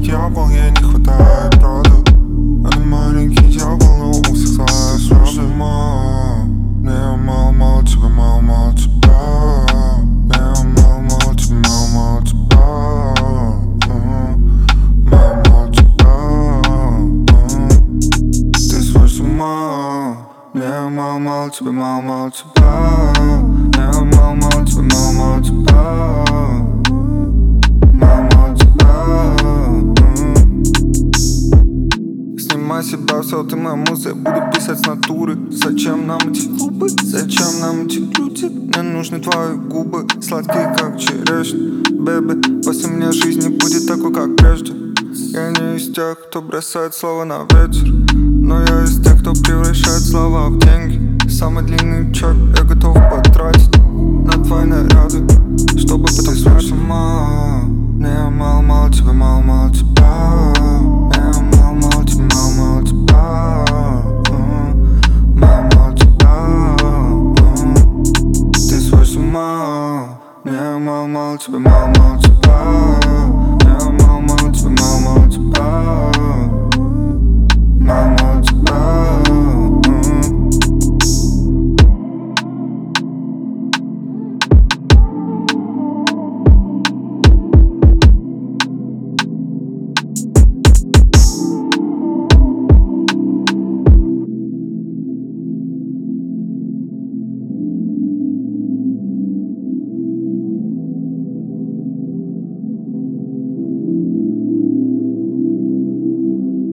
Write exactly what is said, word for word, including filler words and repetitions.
дьявол, ей не хватает правды. Она маленький дьявол, но у всех злая сразу. Мало, мне мало-мало тебя, мало-мало тебя. Мне мало-мало тебя, мало-мало тебя. Мало-мало тебя. Ты свой с ума. Мне мало-мало тебя, мало-мало тебя. Мне мало-мало тебя, мало-мало тебя. Снимай себя, все, ты моя муза, я буду писать с натуры. Зачем нам эти клубы, зачем нам эти люди? Мне нужны твои губы, сладкие как черешня. Бэби, после меня жизнь не будет такой, как прежде. Я не из тех, кто бросает слова на ветер, но я из тех, кто превращает слова в деньги. Самый длинный чек я готов потратить на твои наряды, чтобы потом связаться. Мало, мне мало-мало тебя, мало-мало тебя. Мне мало-мало тебя, мало-мало тебя. Мне мало-мало тебя, мало-мало тебя.